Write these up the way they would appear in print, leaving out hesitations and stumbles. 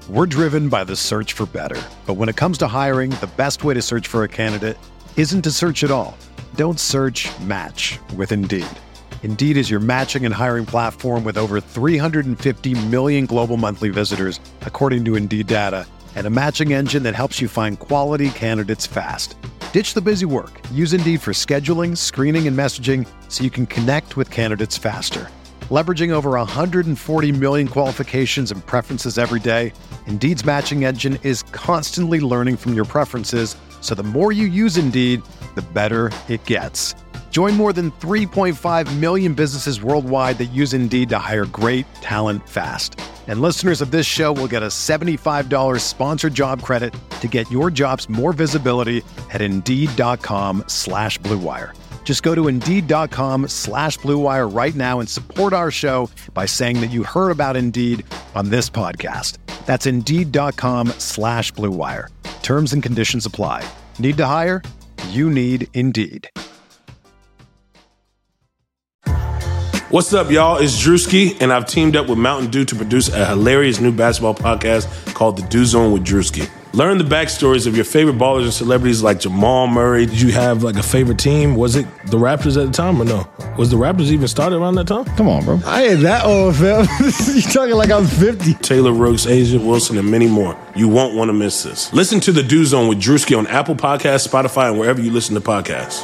We're driven by the search for better. But when it comes to hiring, the best way to search for a candidate isn't to search at all. Don't search, match with Indeed. Indeed is your matching and hiring platform with over 350 million global monthly visitors, according to Indeed data, and a matching engine that helps you find quality candidates fast. Ditch the busy work. Use Indeed for scheduling, screening, and messaging so you can connect with candidates faster. Leveraging over 140 million qualifications and preferences every day, Indeed's matching engine is constantly learning from your preferences, so the more you use Indeed, the better it gets. Join more than 3.5 million businesses worldwide that use Indeed to hire great talent fast. And listeners of this show will get a $75 sponsored job credit to get your jobs more visibility at Indeed.com/Blue Wire. Just go to Indeed.com/Blue Wire right now and support our show by saying that you heard about Indeed on this podcast. That's Indeed.com/Blue Wire. Terms and conditions apply. Need to hire? You need Indeed. What's up, y'all? It's Drewski, and I've teamed up with Mountain Dew to produce a hilarious new basketball podcast called The Dew Zone with Drewski. Learn the backstories of your favorite ballers and celebrities like Jamal Murray. Did you have like a favorite team? Was it the Raptors at the time or no? Was the Raptors even started around that time? Come on, bro. I ain't that old, fam. You talking like I'm 50. Taylor Rooks, Asia Wilson, and many more. You won't want to miss this. Listen to The Dew Zone with Drewski on Apple Podcasts, Spotify, and wherever you listen to podcasts.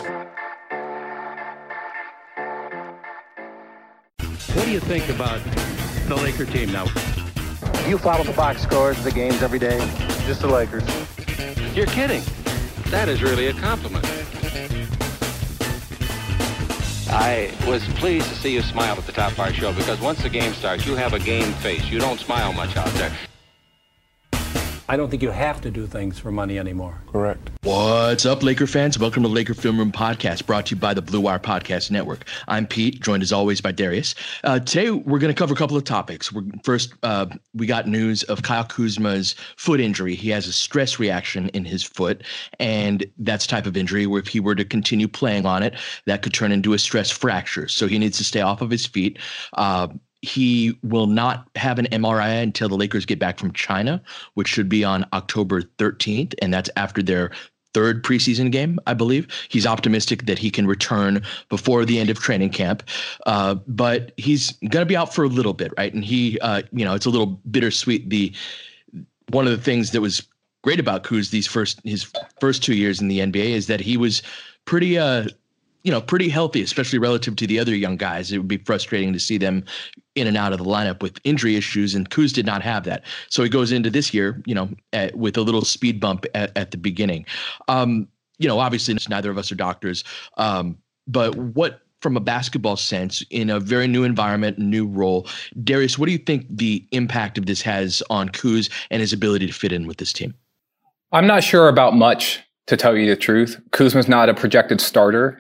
What do you think about the Laker team now? You follow the box scores of the games every day? Just the Lakers. You're kidding. That is really a compliment. I was pleased to see you smile at the top of our show because once the game starts, you have a game face. You don't smile much out there. I don't think you have to do things for money anymore. Correct. What's up, Laker fans? Welcome to Laker Film Room Podcast, brought to you by the Blue Wire Podcast Network. I'm Pete, joined as always by Darius. Today, we're going to cover a couple of topics. First, we got news of Kyle Kuzma's foot injury. He has a stress reaction in his foot, and that's a type of injury where if he were to continue playing on it, that could turn into a stress fracture. So he needs to stay off of his feet. He will not have an MRI until the Lakers get back from China, which should be on October 13th, and that's after their third preseason game, I believe. He's optimistic that he can return before the end of training camp, but he's going to be out for a little bit, right? And he, it's a little bittersweet. One of the things that was great about Kuz his first 2 years in the NBA is that he was pretty healthy, especially relative to the other young guys. It would be frustrating to see them in and out of the lineup with injury issues, and Kuz did not have that. So he goes into this year, with a little speed bump at the beginning. Obviously neither of us are doctors, but what, from a basketball sense, in a very new environment, new role, Darius, what do you think the impact of this has on Kuz and his ability to fit in with this team? I'm not sure about much, to tell you the truth. Kuzma's not a projected starter.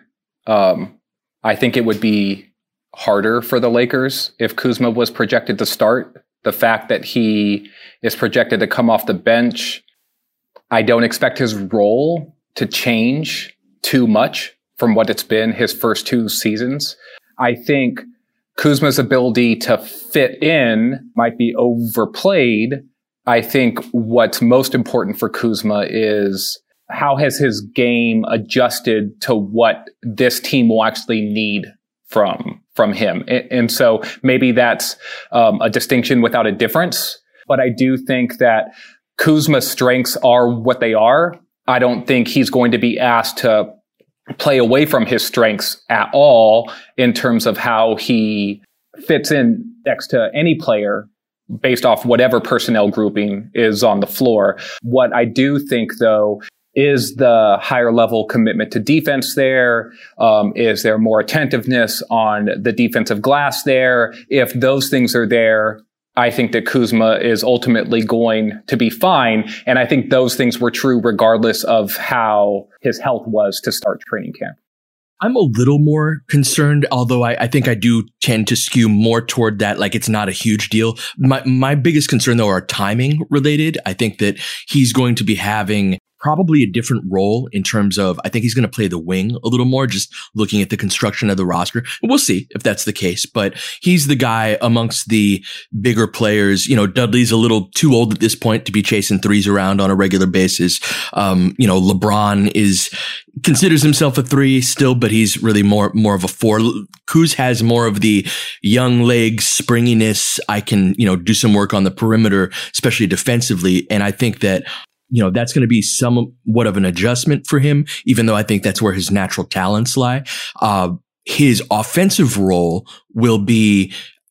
I think it would be harder for the Lakers if Kuzma was projected to start. The fact that he is projected to come off the bench, I don't expect his role to change too much from what it's been his first two seasons. I think Kuzma's ability to fit in might be overplayed. I think what's most important for Kuzma is how has his game adjusted to what this team will actually need from him? And so maybe that's a distinction without a difference. But I do think that Kuzma's strengths are what they are. I don't think he's going to be asked to play away from his strengths at all in terms of how he fits in next to any player based off whatever personnel grouping is on the floor. What I do think, though, is the higher level commitment to defense there? Is there more attentiveness on the defensive glass there? If those things are there, I think that Kuzma is ultimately going to be fine. And I think those things were true regardless of how his health was to start training camp. I'm a little more concerned, although I think I do tend to skew more toward that, like it's not a huge deal. My biggest concern, though, are timing related. I think that he's going to be having probably a different role in terms of, I think he's going to play the wing a little more, just looking at the construction of the roster. We'll see if that's the case, but he's the guy amongst the bigger players. Dudley's a little too old at this point to be chasing threes around on a regular basis. LeBron considers himself a three still, but he's really more of a four. Kuz has more of the young legs, springiness. I can, do some work on the perimeter, especially defensively. And I think that, that's going to be somewhat of an adjustment for him, even though I think that's where his natural talents lie. His offensive role will be,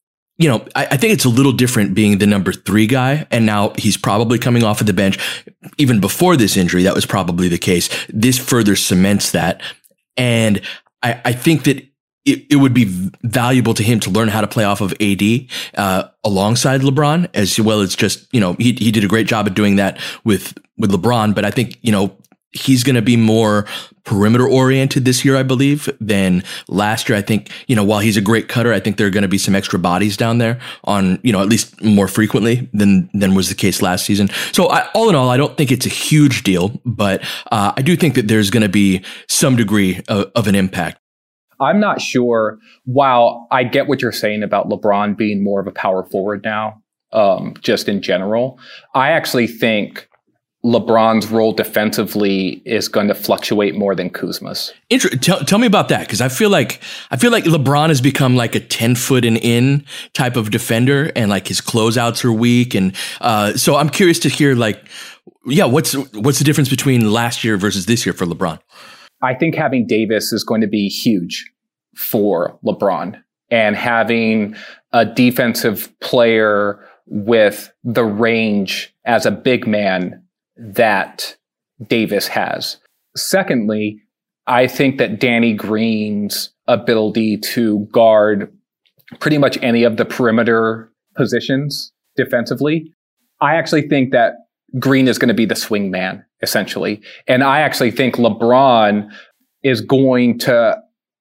I think it's a little different being the number 3 guy. And now he's probably coming off of the bench. Even before this injury, that was probably the case. This further cements that. And I think that it would be valuable to him to learn how to play off of AD alongside LeBron, as well as just, he did a great job at doing that with LeBron. But I think, he's going to be more perimeter oriented this year, I believe, than last year. I think, while he's a great cutter, I think there are going to be some extra bodies down there on, at least more frequently than was the case last season. So all in all, I don't think it's a huge deal, but I do think that there's going to be some degree of an impact. I'm not sure. While I get what you're saying about LeBron being more of a power forward now, just in general, I actually think LeBron's role defensively is going to fluctuate more than Kuzma's. Tell me about that, because I feel like LeBron has become like a 10-foot and in type of defender, and like his closeouts are weak, and so I'm curious to hear what's the difference between last year versus this year for LeBron? I think having Davis is going to be huge for LeBron, and having a defensive player with the range as a big man that Davis has. Secondly, I think that Danny Green's ability to guard pretty much any of the perimeter positions defensively, I actually think that Green is going to be the swing man, essentially. And I actually think LeBron is going to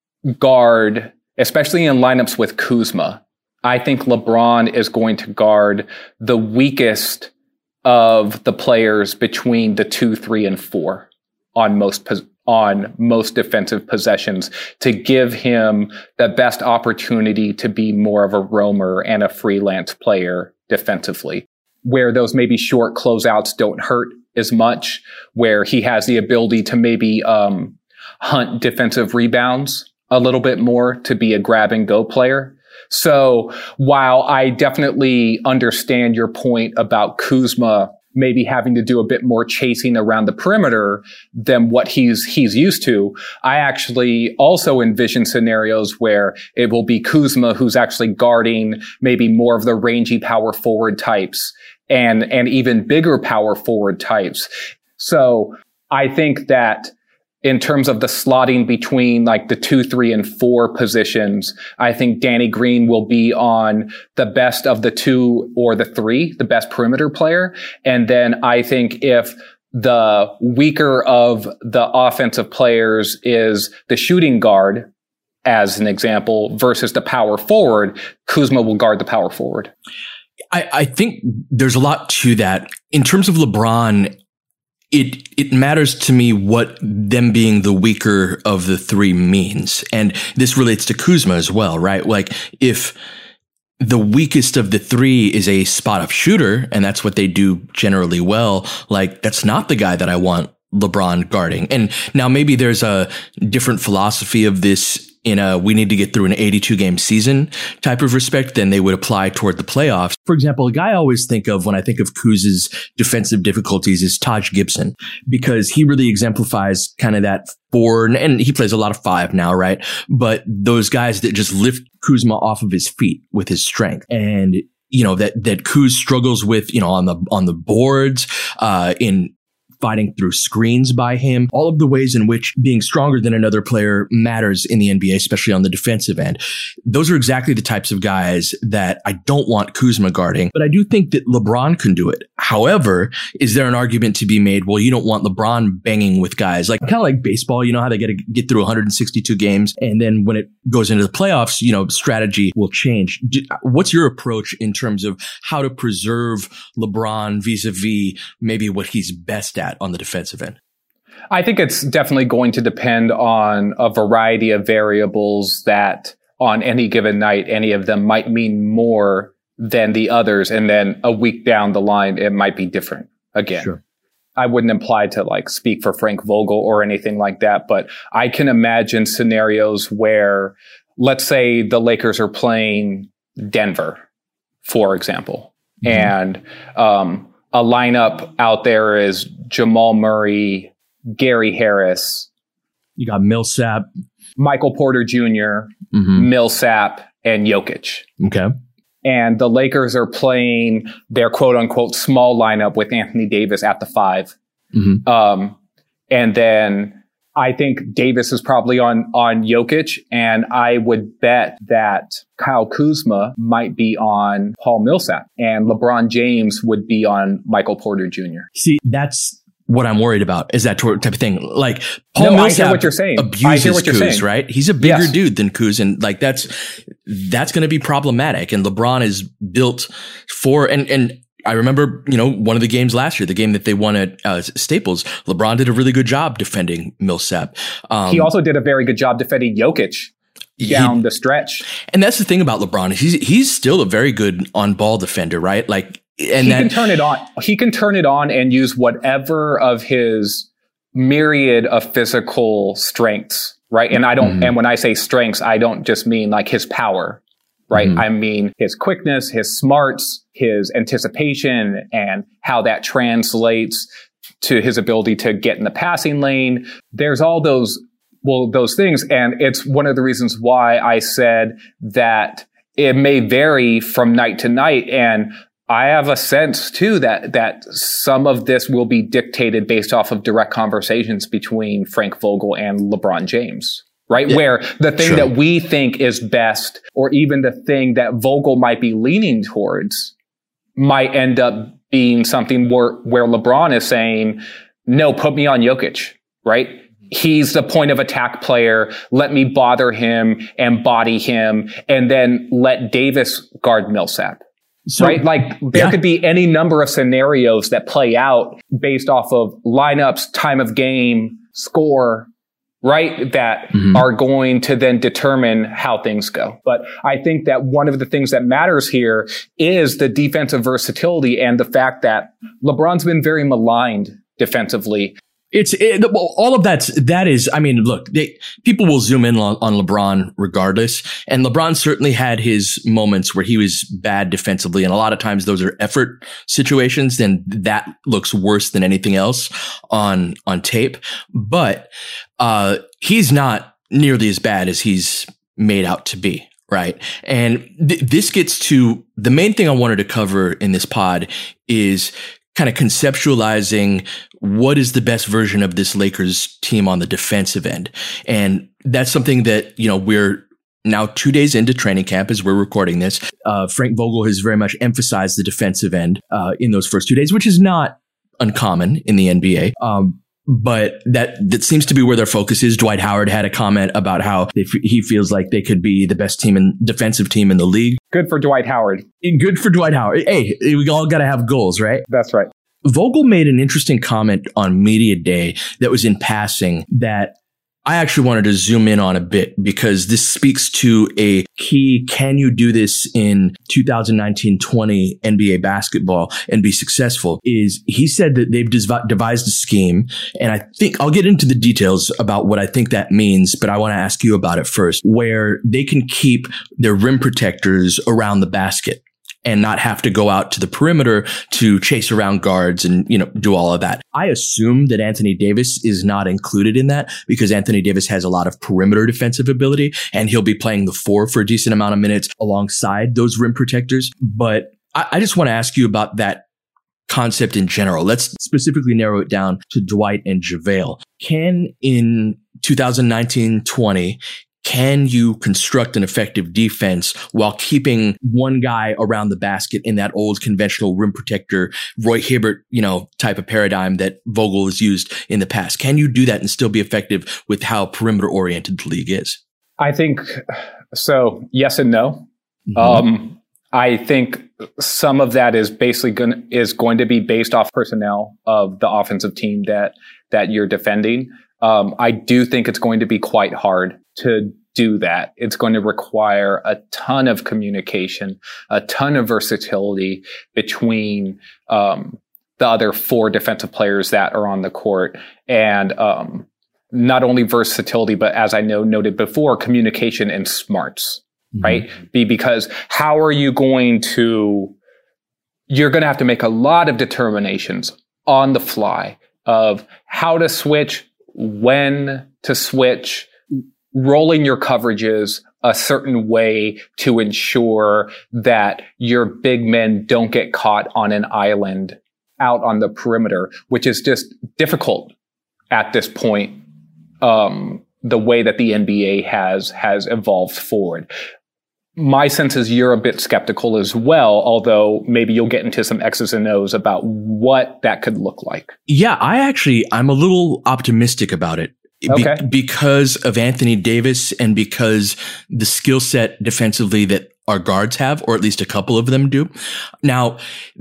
guard, especially in lineups with Kuzma, I think LeBron is going to guard the weakest of the players between the 2, 3, and 4 on most defensive possessions, to give him the best opportunity to be more of a roamer and a freelance player defensively, where those maybe short closeouts don't hurt as much, where he has the ability to maybe hunt defensive rebounds a little bit more, to be a grab and go player. So while I definitely understand your point about Kuzma maybe having to do a bit more chasing around the perimeter than what he's used to, I actually also envision scenarios where it will be Kuzma who's actually guarding maybe more of the rangy power forward types and even bigger power forward types. So I think that in terms of the slotting between like the 2, 3, and 4 positions, I think Danny Green will be on the best of the 2 or the 3, the best perimeter player. And then I think if the weaker of the offensive players is the shooting guard, as an example, versus the power forward, Kuzma will guard the power forward. I think there's a lot to that. In terms of LeBron, it matters to me what them being the weaker of the 3 means. And this relates to Kuzma as well, right? Like if the weakest of the 3 is a spot-up shooter, and that's what they do generally well, like that's not the guy that I want LeBron guarding. And now maybe there's a different philosophy of this in a we need to get through an 82-game season type of respect than they would apply toward the playoffs. For example, a guy I always think of when I think of Kuz's defensive difficulties is Taj Gibson, because he really exemplifies kind of that 4, and he plays a lot of 5 now, right? But those guys that just lift Kuzma off of his feet with his strength. And that Kuz struggles with, on the boards, in fighting through screens by him, all of the ways in which being stronger than another player matters in the NBA, especially on the defensive end. Those are exactly the types of guys that I don't want Kuzma guarding, but I do think that LeBron can do it. However, is there an argument to be made? Well, you don't want LeBron banging with guys like kind of like baseball, how they get through 162 games. And then when it goes into the playoffs, strategy will change. What's your approach in terms of how to preserve LeBron vis-a-vis maybe what he's best at on the defensive end? I think it's definitely going to depend on a variety of variables that on any given night, any of them might mean more than the others. And then a week down the line, it might be different again. Sure. I wouldn't imply to like speak for Frank Vogel or anything like that, but I can imagine scenarios where, let's say the Lakers are playing Denver, for example, and a lineup out there is Jamal Murray, Gary Harris. You got Millsap, Michael Porter Jr., Millsap, and Jokic. Okay. And the Lakers are playing their quote unquote small lineup with Anthony Davis at the 5. And then I think Davis is probably on Jokic. And I would bet that Kyle Kuzma might be on Paul Millsap and LeBron James would be on Michael Porter Jr. See, that's what I'm worried about, is that type of thing. Like Paul Millsap I hear what you're saying. abuses Kuz, right? He's a bigger dude than Kuz, and like that's going to be problematic. And LeBron is built for, and I remember, one of the games last year, the game that they won at Staples, LeBron did a really good job defending Millsap. He also did a very good job defending Jokic down the stretch. And that's the thing about LeBron. He's still a very good on-ball defender, right? Like, and he can turn it on. He can turn it on and use whatever of his myriad of physical strengths, right? And I don't, and when I say strengths, I don't just mean like his power, right? I mean his quickness, his smarts, his anticipation, and how that translates to his ability to get in the passing lane. There's all those things. And it's one of the reasons why I said that it may vary from night to night. And I have a sense too that some of this will be dictated based off of direct conversations between Frank Vogel and LeBron James, right? Yeah. Where the thing that we think is best, or even the thing that Vogel might be leaning towards, might end up being something where LeBron is saying, no, put me on Jokic, right? He's the point of attack player. Let me bother him and body him, and then let Davis guard Millsap. So, right? Like there could be any number of scenarios that play out based off of lineups, time of game, score, right? That are going to then determine how things go. But I think that one of the things that matters here is the defensive versatility and the fact that LeBron's been very maligned defensively. All of that is, I mean, look, people will zoom in on LeBron regardless. And LeBron certainly had his moments where he was bad defensively. And a lot of times those are effort situations. Then that looks worse than anything else on tape. But, he's not nearly as bad as he's made out to be. Right. And this gets to the main thing I wanted to cover in this pod is kind of conceptualizing what is the best version of this Lakers team on the defensive end. And that's something that, we're now 2 days into training camp as we're recording this. Frank Vogel has very much emphasized the defensive end in those first 2 days, which is not uncommon in the NBA. But that seems to be where their focus is. Dwight Howard had a comment about how he feels like they could be the best defensive team in the league. Good for Dwight Howard. Good for Dwight Howard. Hey, we all got to have goals, right? That's right. Vogel made an interesting comment on Media Day that was in passing that I actually wanted to zoom in on a bit, because this speaks to a key, can you do this in 2019-20 NBA basketball and be successful, is he said that they've devised a scheme. And I think I'll get into the details about what I think that means, but I want to ask you about it first, where they can keep their rim protectors around the basket and not have to go out to the perimeter to chase around guards and, do all of that. I assume that Anthony Davis is not included in that, because Anthony Davis has a lot of perimeter defensive ability and he'll be playing the 4 for a decent amount of minutes alongside those rim protectors. But I just want to ask you about that concept in general. Let's specifically narrow it down to Dwight and JaVale. In 2019-20, can you construct an effective defense while keeping one guy around the basket in that old conventional rim protector, Roy Hibbert, type of paradigm that Vogel has used in the past? Can you do that and still be effective with how perimeter oriented the league is? I think so. Yes and no. I think some of that is basically going to be based off personnel of the offensive team that you're defending. I do think it's going to be quite hard to do that. It's going to require a ton of communication, a ton of versatility between the other 4 defensive players that are on the court, and not only versatility, but as I noted before, communication and smarts. Right? Because how are you you're going to have to make a lot of determinations on the fly of how to switch, when to switch, rolling your coverages a certain way to ensure that your big men don't get caught on an island out on the perimeter, which is just difficult at this point, the way that the NBA has evolved forward. My sense is you're a bit skeptical as well, although maybe you'll get into some X's and O's about what that could look like. Yeah, I'm a little optimistic about it. Okay. Because of Anthony Davis and because the skill set defensively that our guards have, or at least a couple of them do. Now,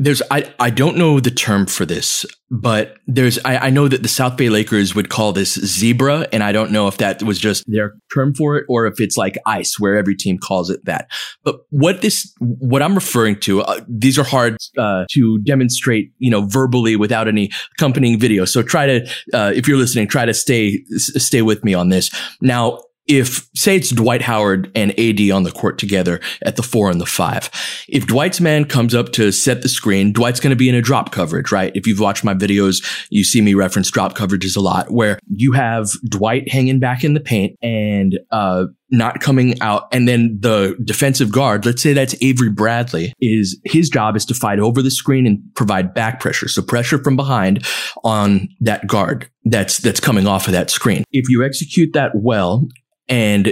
I don't know the term for this, but I know that the South Bay Lakers would call this zebra, and I don't know if that was just their term for it or if it's like ice, where every team calls it that. But what I'm referring to, these are hard to demonstrate, verbally without any accompanying video. So try to, if you're listening, try to stay with me on this. Now, if, say it's Dwight Howard and AD on the court together at the 4 and the 5, if Dwight's man comes up to set the screen, Dwight's going to be in a drop coverage, right? If you've watched my videos, you see me reference drop coverages a lot, where you have Dwight hanging back in the paint and not coming out. And then the defensive guard, let's say that's Avery Bradley, his job is to fight over the screen and provide back pressure. So pressure from behind on that guard that's coming off of that screen. If you execute that well, and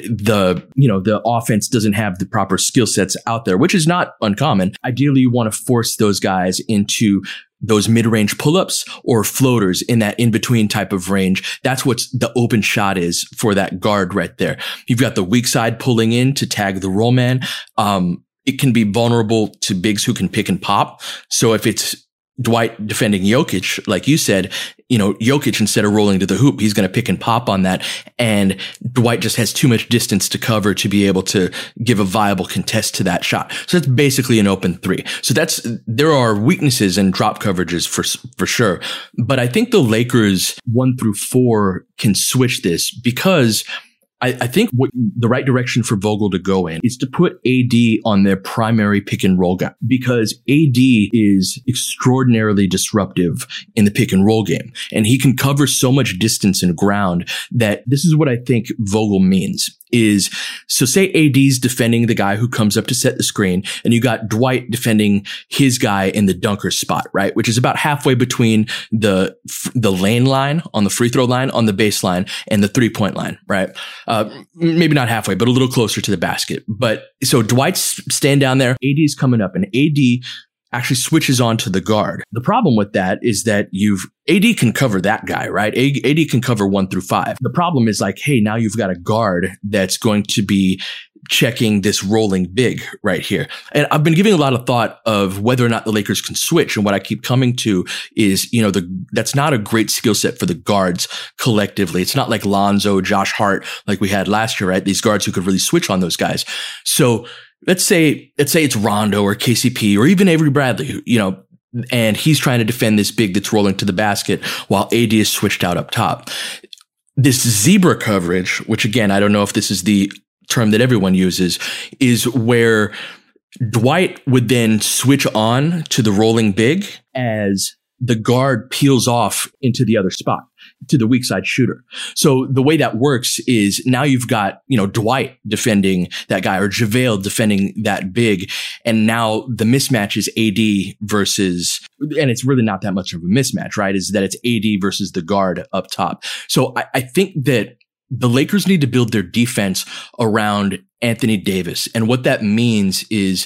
the offense doesn't have the proper skill sets out there, which is not uncommon, ideally you want to force those guys into those mid-range pull-ups or floaters in that in-between type of range. That's what the open shot is for that guard right there. You've got the weak side pulling in to tag the roll man. It can be vulnerable to bigs who can pick and pop. So if it's Dwight defending Jokic, like you said, Jokic, instead of rolling to the hoop, he's going to pick and pop on that. And Dwight just has too much distance to cover to be able to give a viable contest to that shot. So that's basically an open 3. So there are weaknesses in drop coverages for sure. But I think the Lakers 1 through 4 can switch this because I think what the right direction for Vogel to go in is to put AD on their primary pick and roll guy, because AD is extraordinarily disruptive in the pick and roll game. And he can cover so much distance and ground that this is what I think Vogel means. So say AD's defending the guy who comes up to set the screen, and you got Dwight defending his guy in the dunker spot, right? Which is about halfway between the lane line on the free throw line on the baseline and the 3-point line, right? Maybe not halfway, but a little closer to the basket. But so Dwight's staying down there, AD's coming up, and AD actually switches on to the guard. The problem with that is that AD can cover that guy, right? AD can cover 1 through 5. The problem is like, hey, now you've got a guard that's going to be checking this rolling big right here. And I've been giving a lot of thought of whether or not the Lakers can switch. And what I keep coming to is, that's not a great skill set for the guards collectively. It's not like Lonzo, Josh Hart, like we had last year, right? These guards who could really switch on those guys. So let's say it's Rondo or KCP or even Avery Bradley, and he's trying to defend this big that's rolling to the basket while AD is switched out up top. This zebra coverage, which again, I don't know if this is the term that everyone uses, is where Dwight would then switch on to the rolling big as the guard peels off into the other spot, to the weak side shooter. So the way that works is now you've got, Dwight defending that guy or JaVale defending that big. And now the mismatch is AD versus, and it's really not that much of a mismatch, right? Is that it's AD versus the guard up top. So I think that the Lakers need to build their defense around Anthony Davis. And what that means is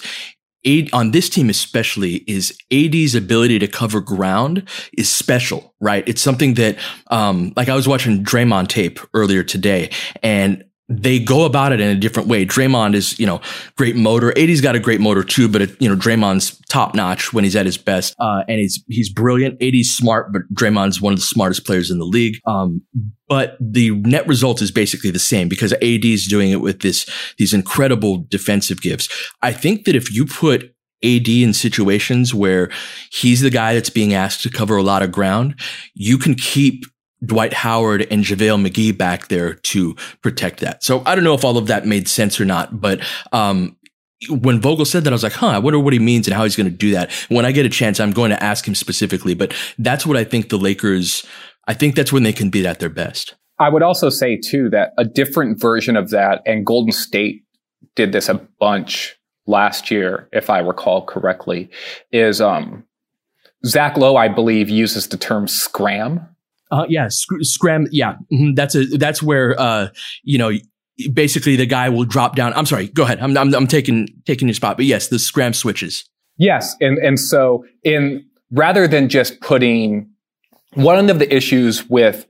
on this team especially, is AD's ability to cover ground is special, right? It's something that, like I was watching Draymond tape earlier today, and they go about it in a different way. Draymond is, great motor. AD's got a great motor too, but Draymond's top notch when he's at his best. And he's brilliant. AD's smart, but Draymond's one of the smartest players in the league. But the net result is basically the same because AD is doing it with these incredible defensive gifts. I think that if you put AD in situations where he's the guy that's being asked to cover a lot of ground, you can keep Dwight Howard and JaVale McGee back there to protect that. So I don't know if all of that made sense or not, but when Vogel said that, I was like, I wonder what he means and how he's going to do that. When I get a chance, I'm going to ask him specifically, but that's what I think the Lakers, I think that's when they can be at their best. I would also say too that a different version of that, and Golden State did this a bunch last year, if I recall correctly, is Zach Lowe, I believe, uses the term scram. Scram. Yeah. Mm-hmm. That's where, basically the guy will drop down. I'm sorry. Go ahead. I'm taking your spot, but yes, the scram switches. Yes. And so rather than just putting one of the issues with,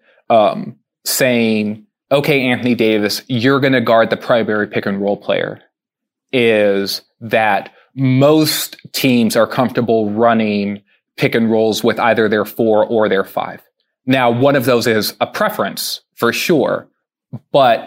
saying, okay, Anthony Davis, you're going to guard the primary pick and roll player, is that most teams are comfortable running pick and rolls with either their 4 or their 5. Now, one of those is a preference for sure, but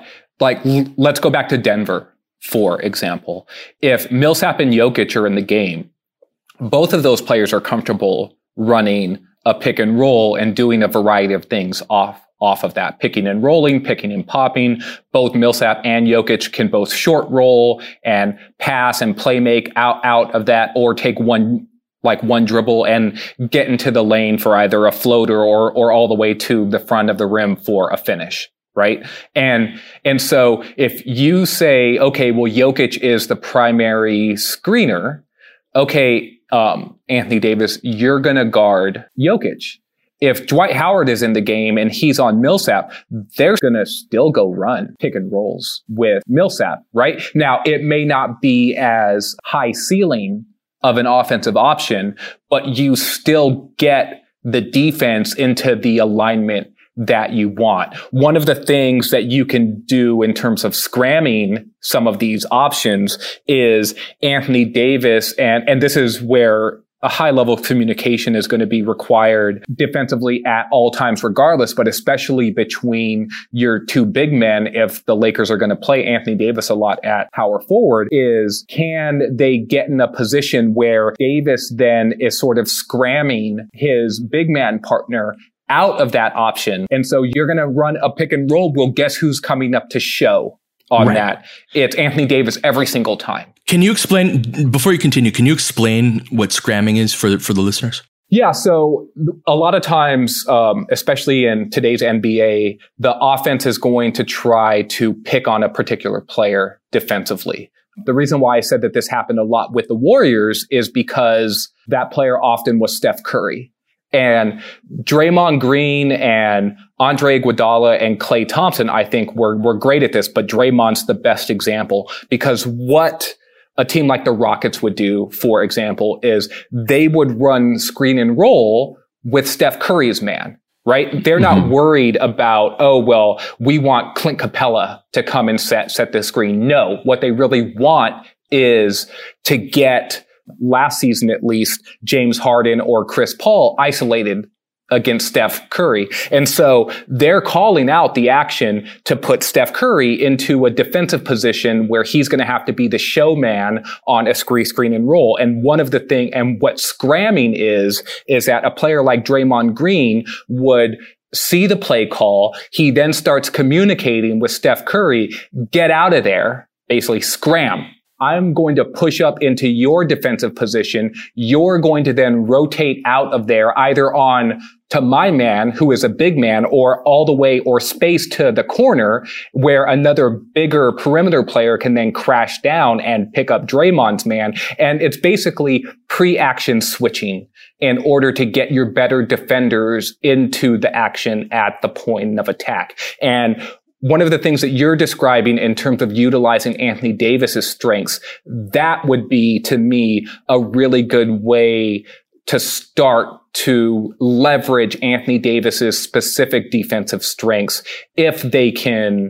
let's go back to Denver, for example. If Millsap and Jokic are in the game, both of those players are comfortable running a pick and roll and doing a variety of things off of that, picking and rolling, picking and popping. Both Millsap and Jokic can both short roll and pass and play make out of that, or take one dribble and get into the lane for either a floater or all the way to the front of the rim for a finish, right? And so if you say, okay, well, Jokic is the primary screener, okay, Anthony Davis, you're going to guard Jokic. If Dwight Howard is in the game and he's on Millsap, they're going to still go run pick and rolls with Millsap, right? Now, it may not be as high ceiling of an offensive option, but you still get the defense into the alignment that you want. One of the things that you can do in terms of scramming some of these options is Anthony Davis, and this is where a high level of communication is going to be required defensively at all times regardless, but especially between your two big men, if the Lakers are going to play Anthony Davis a lot at power forward, is can they get in a position where Davis then is sort of scramming his big man partner out of that option. And so you're going to run a pick and roll. Well, guess who's coming up to show on that? It's Anthony Davis every single time. Can you explain, before you continue, can you explain what scramming is for the listeners? Yeah. So a lot of times, especially in today's NBA, the offense is going to try to pick on a particular player defensively. The reason why I said that this happened a lot with the Warriors is because that player often was Steph Curry. And Draymond Green and Andre Iguodala and Klay Thompson, I think, were great at this, but Draymond's the best example, because what a team like the Rockets would do, for example, is they would run screen and roll with Steph Curry's man, right? They're not worried about, oh, well, we want Clint Capella to come and set this screen. No, what they really want is to get, last season at least, James Harden or Chris Paul isolated against Steph Curry. And so they're calling out the action to put Steph Curry into a defensive position where he's going to have to be the showman on a screen and roll. And one of the thing, and what scramming is that a player like Draymond Green would see the play call. He then starts communicating with Steph Curry, get out of there, basically scram. I'm going to push up into your defensive position. You're going to then rotate out of there, either on to my man, who is a big man, or all the way or space to the corner where another bigger perimeter player can then crash down and pick up Draymond's man. And it's basically pre-action switching in order to get your better defenders into the action at the point of attack. And one of the things that you're describing in terms of utilizing Anthony Davis's strengths, that would be, to me, a really good way to start to leverage Anthony Davis's specific defensive strengths if they can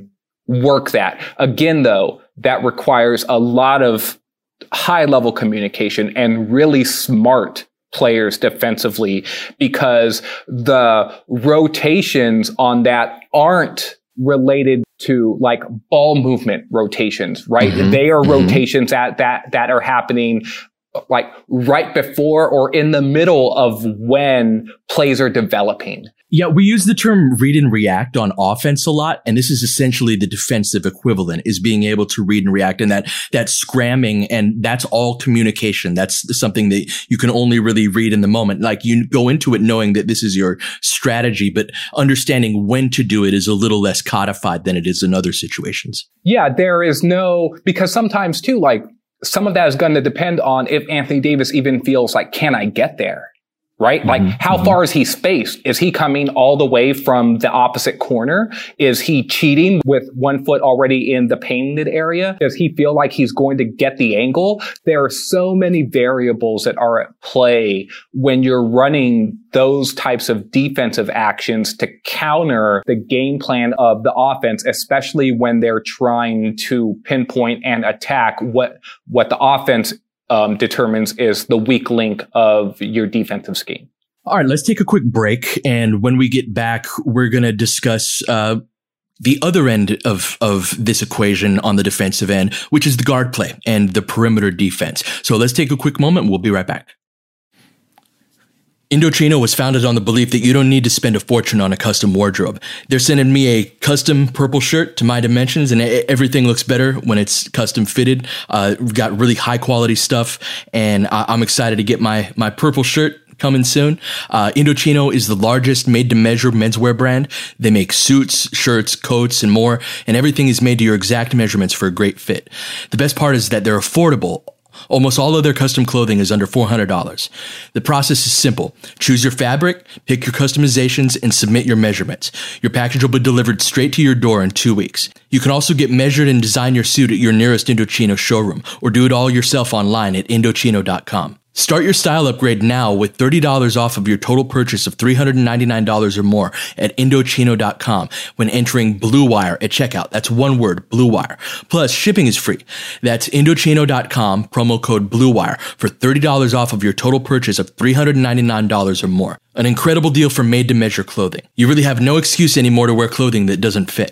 work that. Again, though, that requires a lot of high level communication and really smart players defensively, because the rotations on that aren't related to like ball movement rotations, right? They are rotations that are happening like right before or in the middle of when plays are developing. Yeah, we use the term read and react on offense a lot, and this is essentially the defensive equivalent, is being able to read and react, and that scramming, and that's all communication. That's something that you can only really read in the moment. Like, you go into it knowing that this is your strategy, but understanding when to do it is a little less codified than it is in other situations. Yeah, there is because sometimes too, like, some of that is going to depend on if Anthony Davis even feels like, can I get there? Right? Like, how far is he spaced? Is he coming all the way from the opposite corner? Is he cheating with 1 foot already in the painted area? Does he feel like he's going to get the angle? There are so many variables that are at play when you're running those types of defensive actions to counter the game plan of the offense, especially when they're trying to pinpoint and attack what the offense determines is the weak link of your defensive scheme. All right, let's take a quick break. And when we get back, we're going to discuss the other end of this equation on the defensive end, which is the guard play and the perimeter defense. So let's take a quick moment. We'll be right back. Indochino was founded on the belief that you don't need to spend a fortune on a custom wardrobe. They're sending me a custom purple shirt to my dimensions, and everything looks better when it's custom fitted. We've got really high quality stuff, and I'm excited to get my purple shirt coming soon. Indochino is the largest made-to-measure menswear brand. They make suits, shirts, coats, and more, and everything is made to your exact measurements for a great fit. The best part is that they're affordable. Almost all of their custom clothing is under $400. The process is simple. Choose your fabric, pick your customizations, and submit your measurements. Your package will be delivered straight to your door in 2 weeks. You can also get measured and design your suit at your nearest Indochino showroom, or do it all yourself online at Indochino.com. Start your style upgrade now with $30 off of your total purchase of $399 or more at Indochino.com when entering Blue Wire at checkout. That's one word, Blue Wire. Plus, shipping is free. That's Indochino.com, promo code Blue Wire for $30 off of your total purchase of $399 or more. An incredible deal for made-to-measure clothing. You really have no excuse anymore to wear clothing that doesn't fit.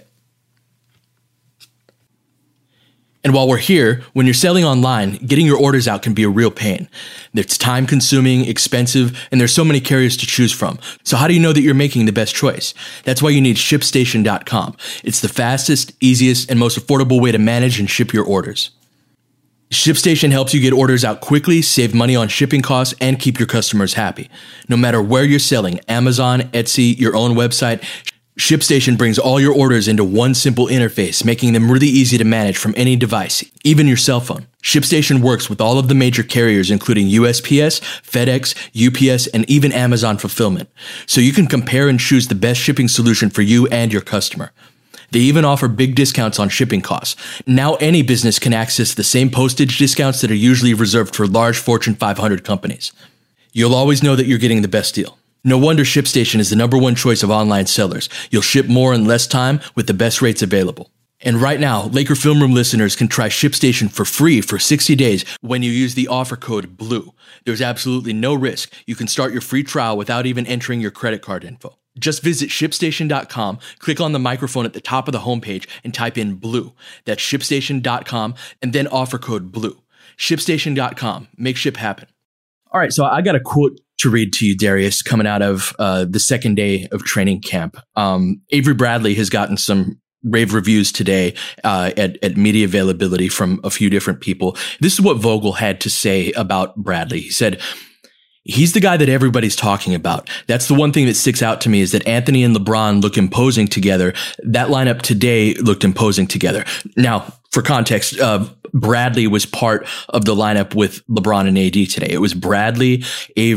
And while we're here, when you're selling online, getting your orders out can be a real pain. It's time-consuming, expensive, and there's so many carriers to choose from. So how do you know that you're making the best choice? That's why you need ShipStation.com. It's the fastest, easiest, and most affordable way to manage and ship your orders. ShipStation helps you get orders out quickly, save money on shipping costs, and keep your customers happy. No matter where you're selling, Amazon, Etsy, your own website, ShipStation brings all your orders into one simple interface, making them really easy to manage from any device, even your cell phone. ShipStation works with all of the major carriers, including USPS, FedEx, UPS, and even Amazon Fulfillment. So you can compare and choose the best shipping solution for you and your customer. They even offer big discounts on shipping costs. Now any business can access the same postage discounts that are usually reserved for large Fortune 500 companies. You'll always know that you're getting the best deal. No wonder ShipStation is the #1 choice of online sellers. You'll ship more in less time with the best rates available. And right now, Laker Film Room listeners can try ShipStation for free for 60 days when you use the offer code BLUE. There's absolutely no risk. You can start your free trial without even entering your credit card info. Just visit ShipStation.com, click on the microphone at the top of the homepage, and type in BLUE. That's ShipStation.com, and then offer code BLUE. ShipStation.com. Make ship happen. All right, so I got a quote to read to you, Darius, coming out of the second day of training camp. Avery Bradley has gotten some rave reviews today at media availability from a few different people. This is what Vogel had to say about Bradley. He said, "He's the guy that everybody's talking about. That's the one thing that sticks out to me is that Anthony and LeBron look imposing together. That lineup today looked imposing together." Now, for context, Bradley was part of the lineup with LeBron and AD today. It was Bradley,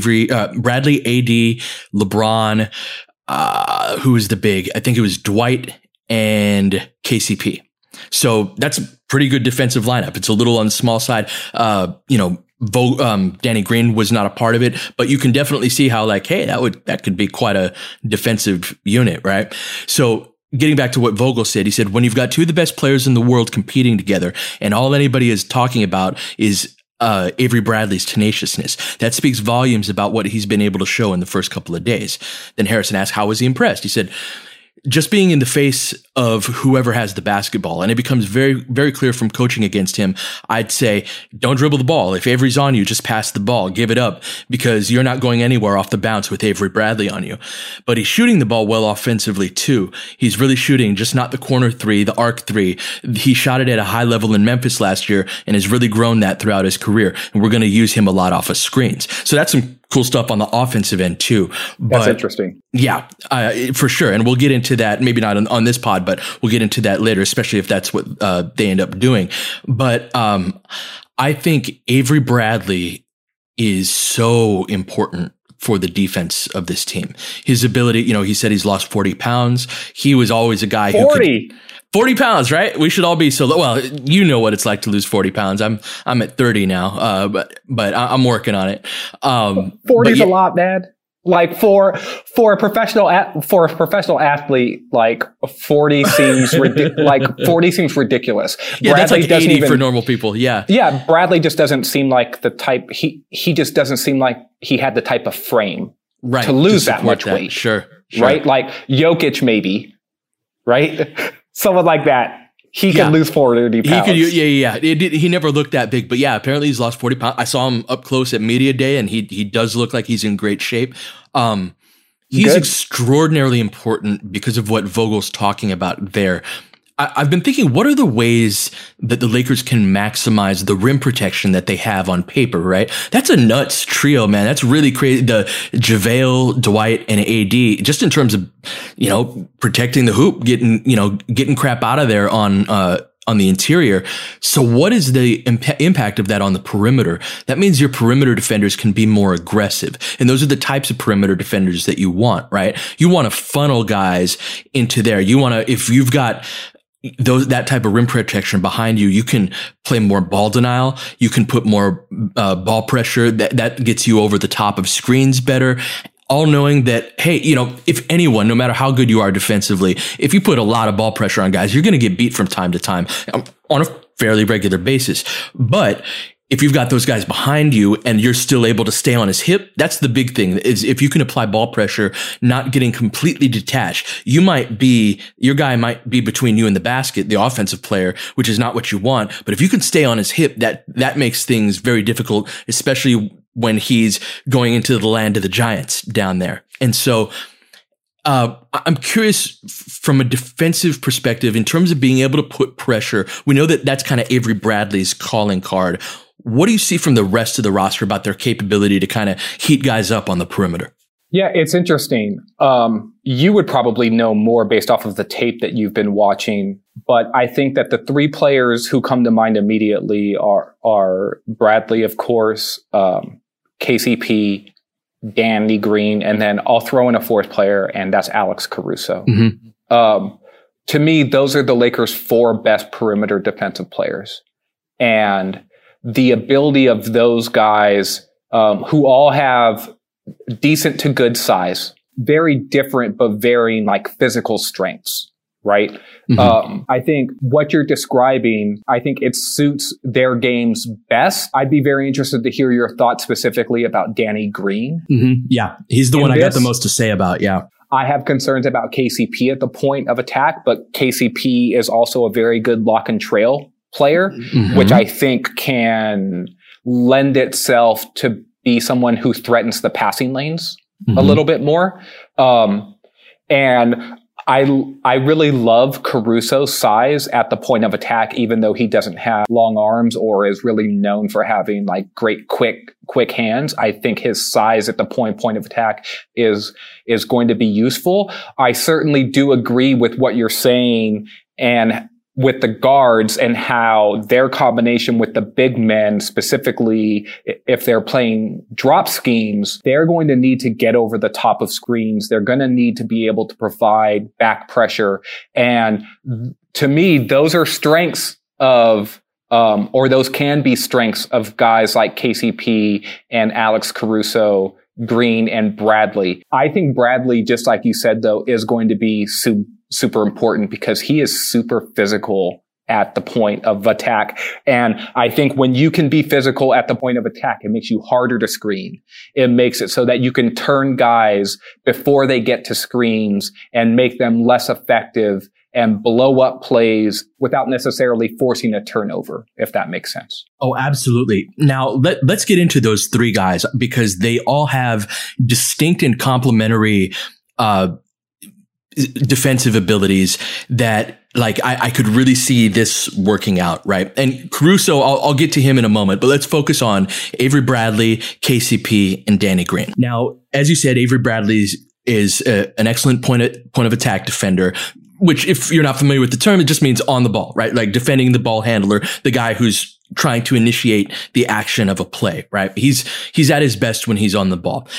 AD, LeBron, who was the big? I think it was Dwight and KCP. So that's a pretty good defensive lineup. It's a little on the small side. Danny Green was not a part of it, but you can definitely see how, like, hey, that could be quite a defensive unit, right? So getting back to what Vogel said, he said, when you've got two of the best players in the world competing together and all anybody is talking about is Avery Bradley's tenaciousness, that speaks volumes about what he's been able to show in the first couple of days. Then Harrison asked, how was he impressed? He said, just being in the face of whoever has the basketball, and it becomes very, very clear from coaching against him, I'd say, don't dribble the ball. If Avery's on you, just pass the ball, give it up, because you're not going anywhere off the bounce with Avery Bradley on you. But he's shooting the ball well offensively too. He's really shooting just not the corner three, the arc three. He shot it at a high level in Memphis last year and has really grown that throughout his career. And we're going to use him a lot off of screens. So that's some cool stuff on the offensive end too. But, that's interesting. Yeah, for sure. And we'll get into that, maybe not on this pod, but we'll get into that later, especially if that's what they end up doing. But I think Avery Bradley is so important for the defense of this team. His ability, he said he's lost 40 pounds. He was always a guy who 40 pounds, right? We should all be so, well, you know what it's like to lose 40 pounds. I'm at 30 now, but I'm working on it. 40 is a lot, man. Like for a professional athlete, like 40 seems ridiculous. Yeah, Bradley that's like 80 for normal people. Yeah. Yeah. Bradley just doesn't seem like the type, he just doesn't seem like he had the type of frame to lose that much weight. Sure. Right? Like Jokic maybe, right? Someone like that. He can lose 40 pounds. He never looked that big, but yeah, apparently he's lost 40 pounds. I saw him up close at media day, and he does look like he's in great shape. He's extraordinarily important because of what Vogel's talking about there. I've been thinking, what are the ways that the Lakers can maximize the rim protection that they have on paper, right? That's a nuts trio, man. That's really crazy. The JaVale, Dwight, and AD, just in terms of, protecting the hoop, getting crap out of there on the interior. So what is the impact of that on the perimeter? That means your perimeter defenders can be more aggressive. And those are the types of perimeter defenders that you want, right? You want to funnel guys into there. You want to, if you've got that type of rim protection behind you, you can play more ball denial. You can put more ball pressure that gets you over the top of screens better. All knowing that, hey, if anyone, no matter how good you are defensively, if you put a lot of ball pressure on guys, you're going to get beat from time to time on a fairly regular basis. But if you've got those guys behind you and you're still able to stay on his hip, that's the big thing, is if you can apply ball pressure, not getting completely detached. Your guy might be between you and the basket, the offensive player, which is not what you want. But if you can stay on his hip, that makes things very difficult, especially when he's going into the land of the giants down there. And so I'm curious from a defensive perspective, in terms of being able to put pressure, we know that that's kind of Avery Bradley's calling card. What do you see from the rest of the roster about their capability to kind of heat guys up on the perimeter? Yeah, it's interesting. You would probably know more based off of the tape that you've been watching, but I think that the three players who come to mind immediately are Bradley, of course, KCP, Danny Green, and then I'll throw in a fourth player, and that's Alex Caruso. Mm-hmm. To me, those are the Lakers' four best perimeter defensive players. And the ability of those guys, who all have decent to good size, very different but varying like physical strengths, right? Mm-hmm. I think what you're describing, I think it suits their games best. I'd be very interested to hear your thoughts specifically about Danny Green. Mm-hmm. Yeah, he's the one I got the most to say about, yeah. I have concerns about KCP at the point of attack, but KCP is also a very good lock and trail player, mm-hmm. which I think can lend itself to be someone who threatens the passing lanes mm-hmm. a little bit more. And I really love Caruso's size at the point of attack, even though he doesn't have long arms or is really known for having like great quick hands. I think his size at the point of attack is going to be useful. I certainly do agree with what you're saying and with the guards and how their combination with the big men, specifically if they're playing drop schemes, they're going to need to get over the top of screens. They're going to need to be able to provide back pressure. And to me, those are strengths of, or those can be strengths of guys like KCP and Alex Caruso, Green and Bradley. I think Bradley, just like you said, though, is going to be super important because he is super physical at the point of attack. And I think when you can be physical at the point of attack, it makes you harder to screen. It makes it so that you can turn guys before they get to screens and make them less effective and blow up plays without necessarily forcing a turnover, if that makes sense. Oh, absolutely. Now, let's get into those three guys because they all have distinct and complementary defensive abilities that, like, I could really see this working out, right? And Caruso, I'll get to him in a moment, but let's focus on Avery Bradley, KCP, and Danny Green. Now, as you said, Avery Bradley is an excellent point of attack defender, which, if you're not familiar with the term, it just means on the ball, right? Like defending the ball handler, the guy who's trying to initiate the action of a play, right? He's at his best when he's on the ball.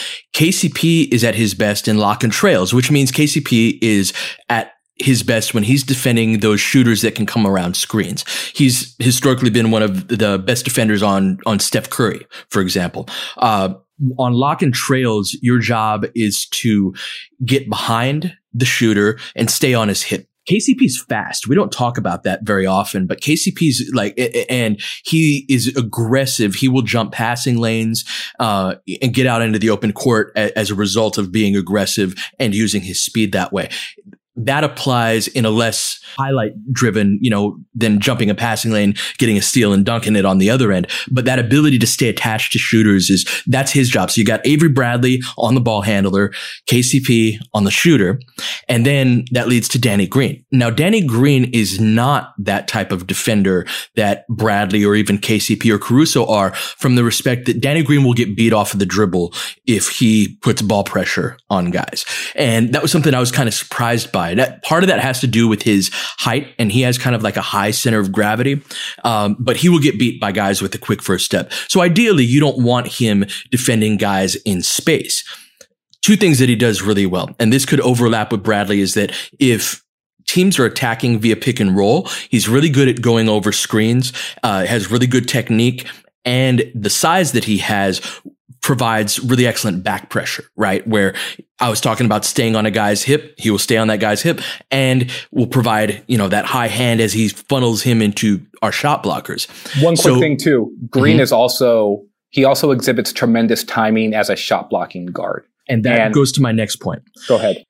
KCP is at his best in lock and trails, which means KCP is at his best when he's defending those shooters that can come around screens. He's historically been one of the best defenders on Steph Curry, for example. On lock and trails, your job is to get behind the shooter and stay on his hip. KCP's fast. We don't talk about that very often, but KCP's and he is aggressive. He will jump passing lanes, and get out into the open court as a result of being aggressive and using his speed that way. That applies in a less highlight driven, than jumping a passing lane, getting a steal and dunking it on the other end. But that ability to stay attached to shooters that's his job. So you got Avery Bradley on the ball handler, KCP on the shooter. And then that leads to Danny Green. Now, Danny Green is not that type of defender that Bradley or even KCP or Caruso are, from the respect that Danny Green will get beat off of the dribble if he puts ball pressure on guys. And that was something I was kind of surprised by. That part of that has to do with his height, and he has kind of like a high center of gravity. But he will get beat by guys with a quick first step. So ideally, you don't want him defending guys in space. Two things that he does really well, and this could overlap with Bradley, is that if teams are attacking via pick and roll, he's really good at going over screens, has really good technique, and the size that he has provides really excellent back pressure, right? Where I was talking about staying on a guy's hip, he will stay on that guy's hip and will provide, that high hand as he funnels him into our shot blockers. One quick thing too, Green is also exhibits tremendous timing as a shot blocking guard. And that goes to my next point. Go ahead.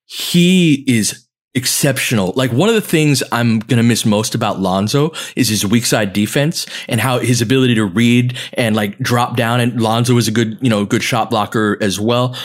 He is exceptional. Like, one of the things I'm going to miss most about Lonzo is his weak side defense and how his ability to read and like drop down. And Lonzo is a good, good shot blocker as well.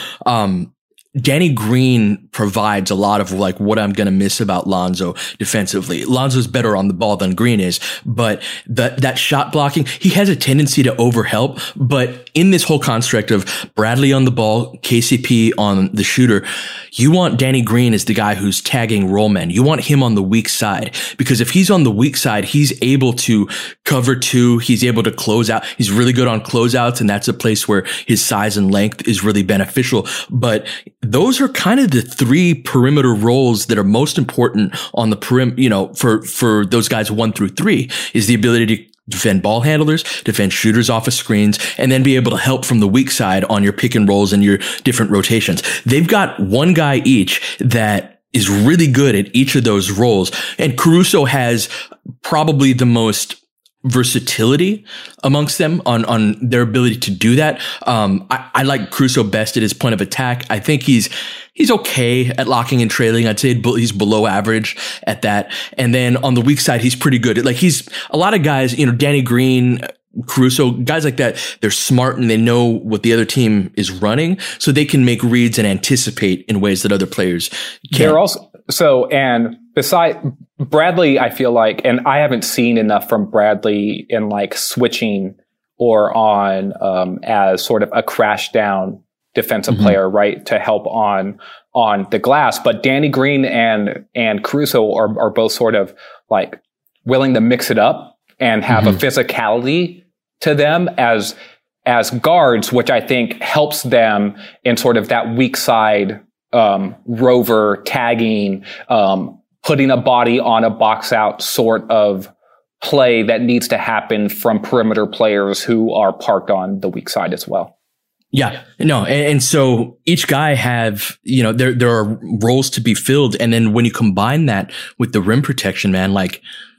Danny Green provides a lot of like what I'm going to miss about Lonzo defensively. Lonzo's better on the ball than Green is, but that shot blocking, he has a tendency to overhelp. But in this whole construct of Bradley on the ball, KCP on the shooter, you want Danny Green as the guy who's tagging roll men. You want him on the weak side, because if he's on the weak side, he's able to cover two. He's able to close out. He's really good on closeouts, and that's a place where his size and length is really beneficial. But those are kind of the three perimeter roles that are most important on the perimeter, for those guys 1 through 3, is the ability to defend ball handlers, defend shooters off of screens, and then be able to help from the weak side on your pick and rolls and your different rotations. They've got one guy each that is really good at each of those roles. And Caruso has probably the most versatility amongst them on their ability to do that. I like Caruso best at his point of attack. I think he's okay at locking and trailing. I'd say he's below average at that. And then on the weak side, he's pretty good. Like, he's a lot of guys, Danny Green, Caruso, guys like that, they're smart and they know what the other team is running, so they can make reads and anticipate in ways that other players can't. They're also, and beside Bradley, I feel like, and I haven't seen enough from Bradley in like switching or on as sort of a crash down defensive player, right, to help on the glass. But Danny Green and Caruso are both sort of like willing to mix it up and have a physicality to them as guards, which I think helps them in sort of that weak side rover tagging, putting a body on a box out sort of play that needs to happen from perimeter players who are parked on the weak side as well. Yeah, no. And so each guy have, there are roles to be filled. And then when you combine that with the rim protection, man, like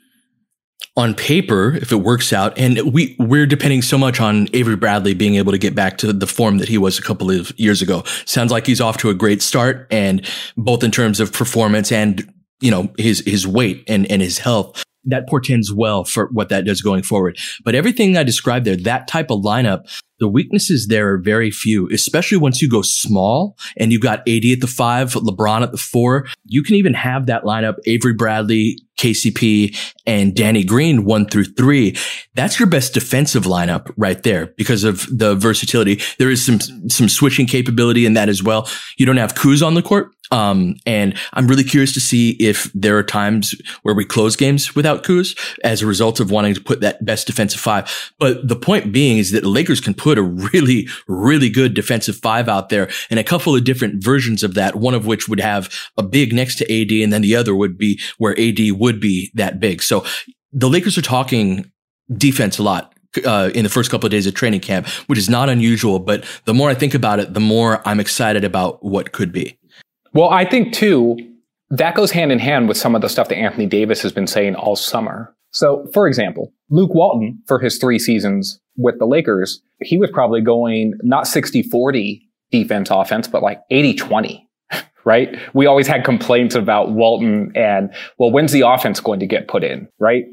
on paper, if it works out, and we're depending so much on Avery Bradley being able to get back to the form that he was a couple of years ago. Sounds like he's off to a great start, and both in terms of performance and, his weight and his health. That portends well for what that does going forward. But everything I described there, that type of lineup, the weaknesses there are very few, especially once you go small and you got AD at the 5, LeBron at the 4. You can even have that lineup, Avery Bradley, KCP, and Danny Green 1 through 3. That's your best defensive lineup right there because of the versatility. There is some switching capability in that as well. You don't have Kuz on the court. And I'm really curious to see if there are times where we close games without Kuz as a result of wanting to put that best defensive 5. But the point being is that the Lakers can put a really, really good defensive 5 out there and a couple of different versions of that, one of which would have a big next to AD, and then the other would be where AD would be that big. So the Lakers are talking defense a lot in the first couple of days of training camp, which is not unusual. But the more I think about it, the more I'm excited about what could be. Well, I think, too, that goes hand in hand with some of the stuff that Anthony Davis has been saying all summer. So, for example, Luke Walton, for his 3 seasons with the Lakers, he was probably going not 60-40 defense offense, but like 80-20, right? We always had complaints about Walton and, well, when's the offense going to get put in, right?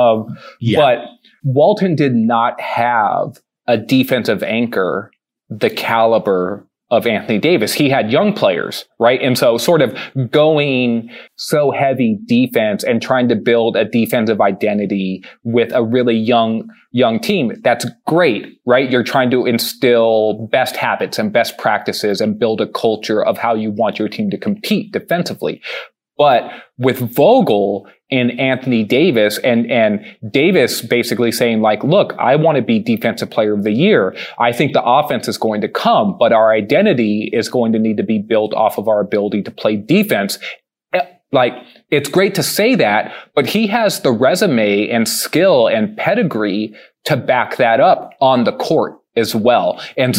But Walton did not have a defensive anchor the caliber of Anthony Davis. He had young players, right? And so sort of going so heavy defense and trying to build a defensive identity with a really young team, that's great, right? You're trying to instill best habits and best practices and build a culture of how you want your team to compete defensively. But with Vogel and Anthony Davis and Davis basically saying like, look, I want to be defensive player of the year. I think the offense is going to come, but our identity is going to need to be built off of our ability to play defense. Like, it's great to say that, but he has the resume and skill and pedigree to back that up on the court as well. And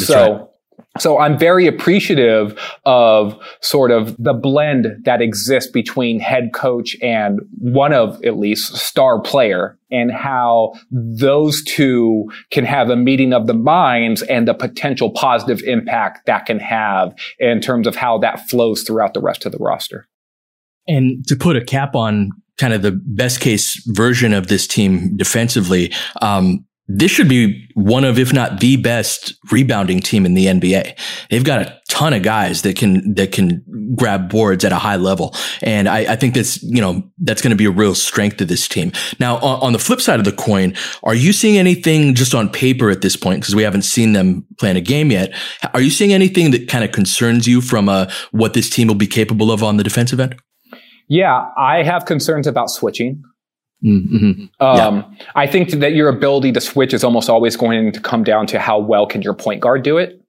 So I'm very appreciative of sort of the blend that exists between head coach and one of at least star player, and how those two can have a meeting of the minds and the potential positive impact that can have in terms of how that flows throughout the rest of the roster. And to put a cap on kind of the best case version of this team defensively, this should be one of, if not the best rebounding team in the NBA. They've got a ton of guys that can grab boards at a high level. And I think that's going to be a real strength of this team. Now, on the flip side of the coin, are you seeing anything just on paper at this point? Because we haven't seen them playing a game yet. Are you seeing anything that kind of concerns you from what this team will be capable of on the defensive end? Yeah, I have concerns about switching. Mm-hmm. I think that your ability to switch is almost always going to come down to how well can your point guard do it.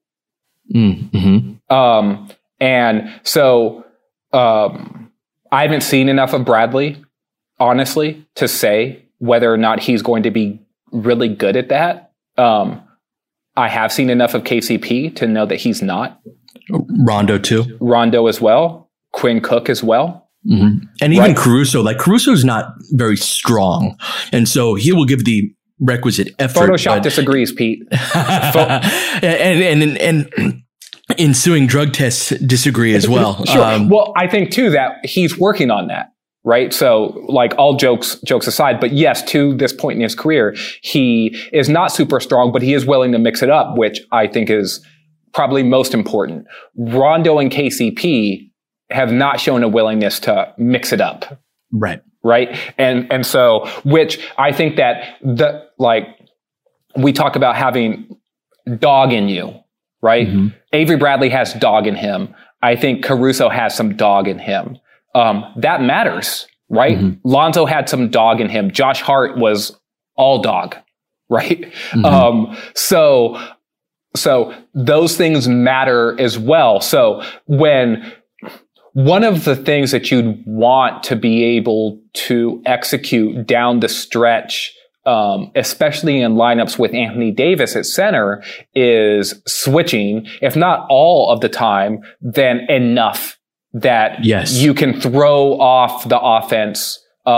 Mm-hmm. And so I haven't seen enough of Bradley, honestly, to say whether or not he's going to be really good at that. I have seen enough of KCP to know that he's not. Rondo too. Rondo as well. Quinn Cook as well. Mm-hmm. And even Caruso, Caruso's not very strong. And so he will give the requisite effort. Photoshop disagrees, Pete. and ensuing drug tests disagree as well. Sure. Well, I think too that he's working on that. Right. So like all jokes aside, but yes, to this point in his career, he is not super strong, but he is willing to mix it up, which I think is probably most important. Rondo and KCP have not shown a willingness to mix it up. Right. Right. And so, which I think that we talk about having dog in you, right? Mm-hmm. Avery Bradley has dog in him. I think Caruso has some dog in him. That matters, right? Mm-hmm. Lonzo had some dog in him. Josh Hart was all dog, right? Mm-hmm. So those things matter as well. So when one of the things that you'd want to be able to execute down the stretch especially in lineups with Anthony Davis at center, is switching, if not all of the time, then enough that you can throw off the offense,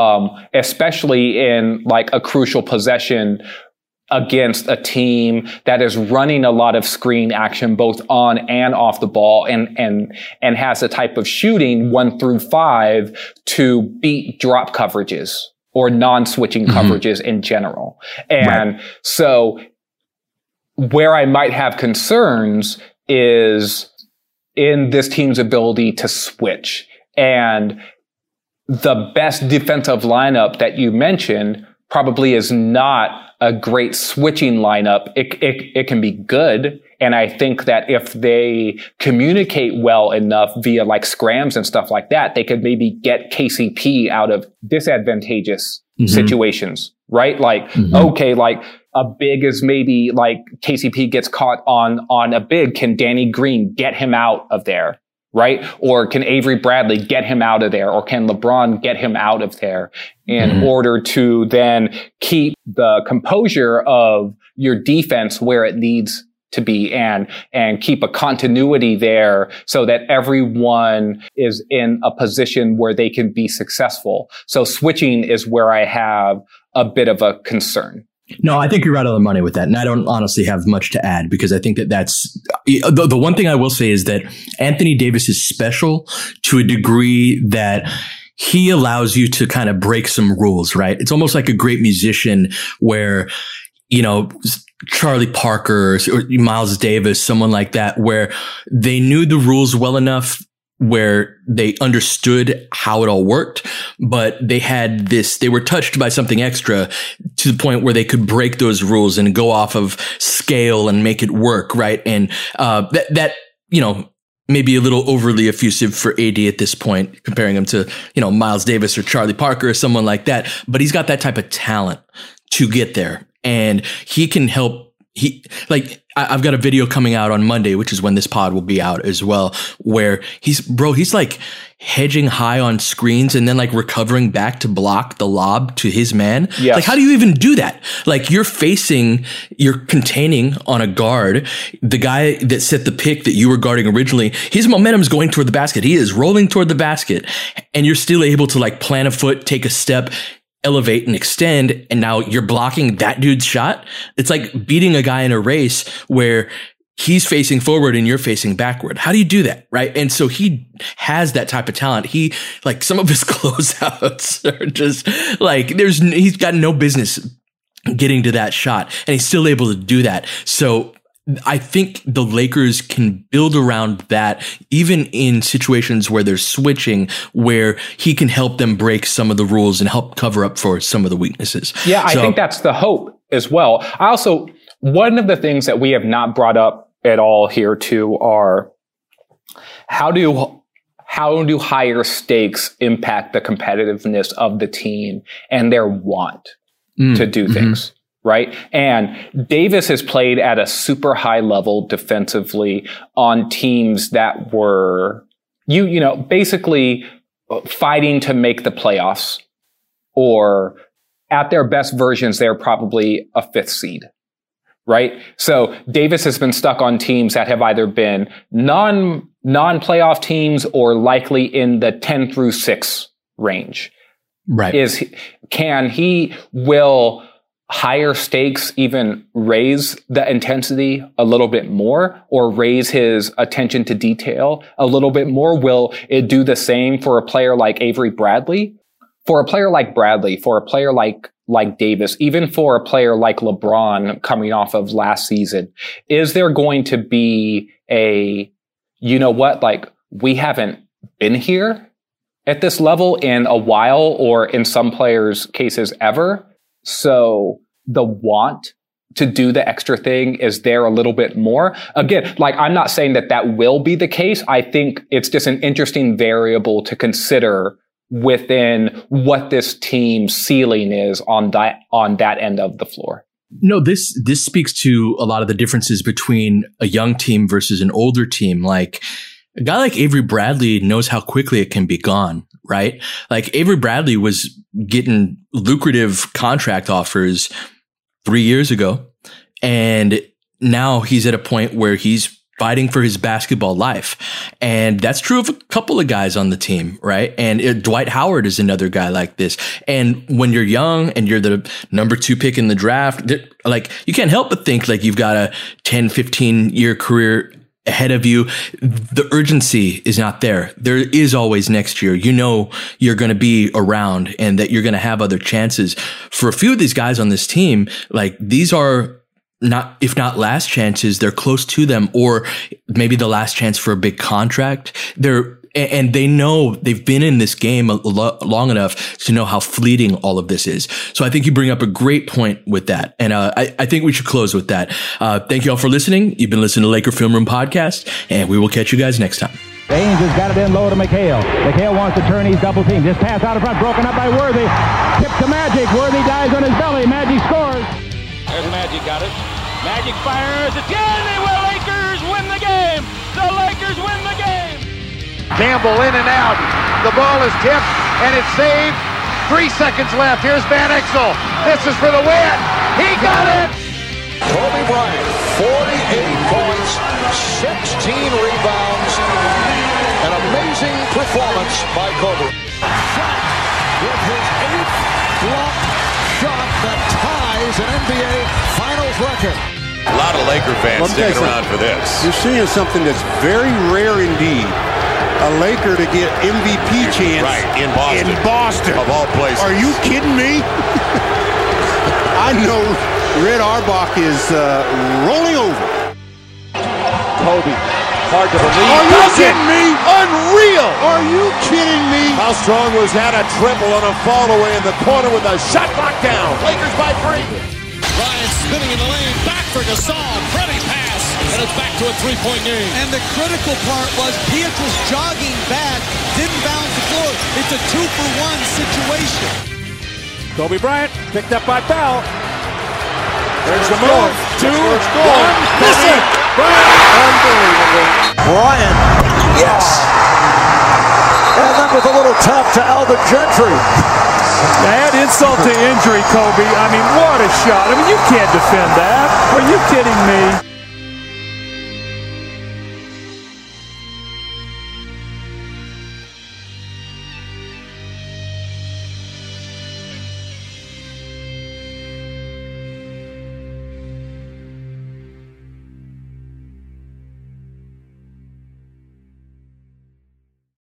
especially in like a crucial possession against a team that is running a lot of screen action both on and off the ball and has a type of shooting 1 through 5 to beat drop coverages or non-switching coverages in general. And so where I might have concerns is in this team's ability to switch. And the best defensive lineup that you mentioned probably is not a great switching lineup. It can be good. And I think that if they communicate well enough via like scrams and stuff like that, they could maybe get KCP out of disadvantageous situations, right? Like, okay, like a big is maybe like KCP gets caught on a big. Can Danny Green get him out of there? Right? Or can Avery Bradley get him out of there? Or can LeBron get him out of there in order to then keep the composure of your defense where it needs to be and keep a continuity there so that everyone is in a position where they can be successful. So switching is where I have a bit of a concern. No, I think you're right on the money with that. And I don't honestly have much to add because I think that's the one thing I will say is that Anthony Davis is special to a degree that he allows you to kind of break some rules, right? It's almost like a great musician where, you know, Charlie Parker or Miles Davis, someone like that, where they knew the rules well enough where they understood how it all worked, but they were touched by something extra to the point where they could break those rules and go off of scale and make it work, right? And that you know, maybe a little overly effusive for AD at this point, comparing him to, you know, Miles Davis or Charlie Parker or someone like that, but he's got that type of talent to get there, and he can help. I've got a video coming out on Monday, which is when this pod will be out as well, where he's like hedging high on screens and then like recovering back to block the lob to his man. Yes. Like, how do you even do that? Like, you're containing on a guard, the guy that set the pick that you were guarding originally, his momentum is going toward the basket. He is rolling toward the basket, and you're still able to like plant a foot, take a step, elevate and extend, and now you're blocking that dude's shot. It's like beating a guy in a race where he's facing forward and you're facing backward. How do you do that? Right. And so he has that type of talent. He, like, some of his closeouts are just like, he's got no business getting to that shot, and he's still able to do that. So I think the Lakers can build around that, even in situations where they're switching, where he can help them break some of the rules and help cover up for some of the weaknesses. Yeah, I think that's the hope as well. One of the things that we have not brought up at all here too are how do higher stakes impact the competitiveness of the team and their want to do things. Right. And Davis has played at a super high level defensively on teams that were, you know, basically fighting to make the playoffs, or at their best versions, they're probably a 5th seed. Right. So Davis has been stuck on teams that have either been non-playoff teams or likely in the 10 through 6 range. Right. Will higher stakes even raise the intensity a little bit more, or raise his attention to detail a little bit more? Will it do the same for a player like Avery Bradley? For a player like Bradley, for a player like Davis, even for a player like LeBron coming off of last season, is there going to be you know what, like, we haven't been here at this level in a while, or in some players' cases ever? So the want to do the extra thing is there a little bit more. Again, like, I'm not saying that will be the case. I think it's just an interesting variable to consider within what this team's ceiling is on that end of the floor. No, this speaks to a lot of the differences between a young team versus an older team. Like, A guy like Avery Bradley knows how quickly it can be gone, right? Like Avery Bradley was getting lucrative contract offers 3 years ago. And now he's at a point where he's fighting for his basketball life. And that's true of a couple of guys on the team, right? And Dwight Howard is another guy like this. And when you're young and you're the number 2 pick in the draft, like you can't help but think like you've got a 10, 15 year career ahead of you. The urgency is not there. There is always next year. You know, you're going to be around and that you're going to have other chances. For a few of these guys on this team, like these are not, if not last chances, they're close to them, or maybe the last chance for a big contract. And they know they've been in this game long enough to know how fleeting all of this is. So I think you bring up a great point with that. And I think we should close with that. Thank you all for listening. You've been listening to Laker Film Room Podcast, and we will catch you guys next time. Baines has got it in low to McHale. McHale wants to turn. He's double teamed. This pass out in front, broken up by Worthy. Tip to Magic. Worthy dives on his belly. Magic scores. There's Magic, got it. Magic fires. It's good. The Lakers win the game. The Lakers win the game. Campbell in and out. The ball is tipped, and it's saved. 3 seconds left. Here's Van Exel. This is for the win. He got it. Kobe Bryant, 48 points, 16 rebounds. An amazing performance by Kobe. Shot with his 8th blocked shot that ties an NBA Finals record. A lot of Laker fans sticking around for this. You're seeing something that's very rare indeed. A Laker to get MVP chance in Boston. Of all places. Are you kidding me? I know Red Auerbach is rolling over. Kobe, hard to believe. Are you kidding me? Unreal. Are you kidding me? How strong was that? A triple on a fall away in the corner with a shot clock down. Lakers by 3. Ryan spinning in the lane, back for Gasol, pretty pass, and it's back to a 3-point game. And the critical part was Pietrus jogging back, didn't bounce the floor. It's a 2-for-1 situation. Kobe Bryant picked up by Bell. There's the move. 2, 1, miss it. Unbelievable. Bryant, yes. And then with a little tap to Alvin Gentry. Add insult to injury, Kobe. I mean, what a shot. I mean, you can't defend that. Are you kidding me?